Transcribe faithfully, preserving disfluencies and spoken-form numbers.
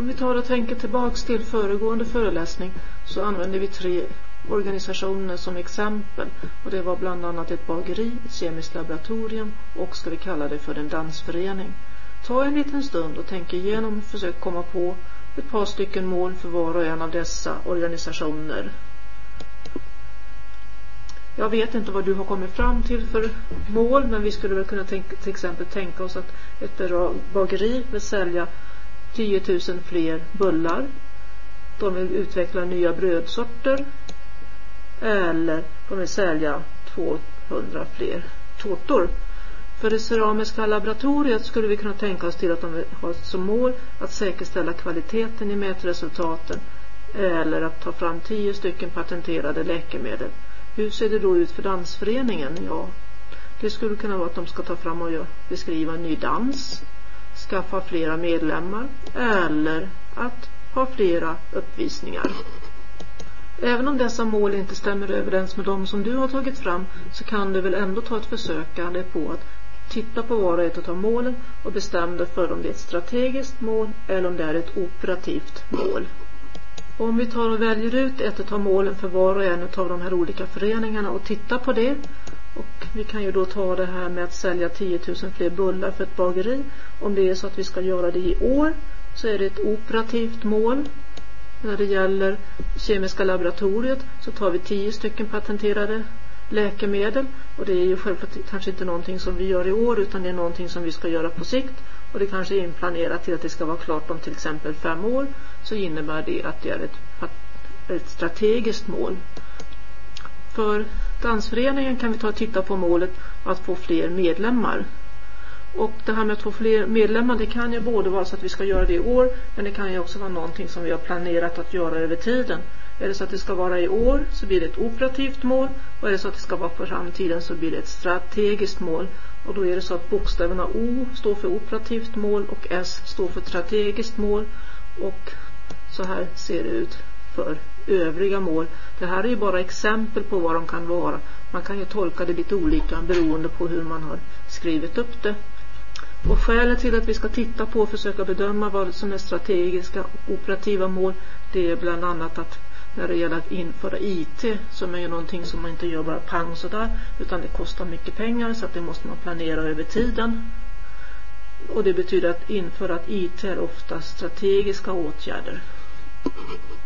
Om vi tar och tänker tillbaks till föregående föreläsning så använder vi tre organisationer som exempel. Och det var bland annat ett bageri, ett kemiskt laboratorium och ska vi kalla det för en dansförening. Ta en liten stund och tänk igenom och försök komma på ett par stycken mål för var och en av dessa organisationer. Jag vet inte vad du har kommit fram till för mål, men vi skulle väl kunna tänka, till exempel tänka oss att ett bageri vill sälja tio tusen fler bullar. De vill utveckla nya brödsorter. Eller de vill sälja tvåhundra fler tårtor. För det keramiska laboratoriet skulle vi kunna tänka oss till att de har som mål att säkerställa kvaliteten i mätresultaten. Eller att ta fram tio stycken patenterade läkemedel. Hur ser det då ut för dansföreningen? Ja, det skulle kunna vara att de ska ta fram och beskriva en ny dans, skaffa flera medlemmar eller att ha flera uppvisningar. Även om dessa mål inte stämmer överens med de som du har tagit fram så kan du väl ändå ta ett försökande på att titta på var och ett av målen och bestämma dig för om det är ett strategiskt mål eller om det är ett operativt mål. Om vi tar och väljer ut ett av målen för var och en av de här olika föreningarna och tittar på det. Och vi kan ju då ta det här med att sälja tio tusen fler bullar för ett bageri. Om det är så att vi ska göra det i år så är det ett operativt mål. När det gäller kemiska laboratoriet så tar vi tio stycken patenterade läkemedel. Och det är ju självklart kanske inte någonting som vi gör i år utan det är någonting som vi ska göra på sikt. Och det kanske är inplanerat till att det ska vara klart om till exempel fem år. Så innebär det att det är ett, ett strategiskt mål. För dansföreningen kan vi ta och titta på målet att få fler medlemmar. Och det här med att få fler medlemmar, det kan ju både vara så att vi ska göra det i år, men det kan ju också vara någonting som vi har planerat att göra över tiden. Är det så att det ska vara i år så blir det ett operativt mål, och är det så att det ska vara för framtiden så blir det ett strategiskt mål. Och då är det så att bokstäverna O står för operativt mål och S står för strategiskt mål, och så här ser det ut för övriga mål. Det här är ju bara exempel på vad de kan vara. Man kan ju tolka det lite olika beroende på hur man har skrivit upp det. Och skälet till att vi ska titta på och försöka bedöma vad som är strategiska och operativa mål, det är bland annat att när det gäller att införa I T, som är ju någonting som man inte gör bara pang sådär, utan det kostar mycket pengar, så att det måste man planera över tiden. Och det betyder att införa att I T är ofta strategiska åtgärder.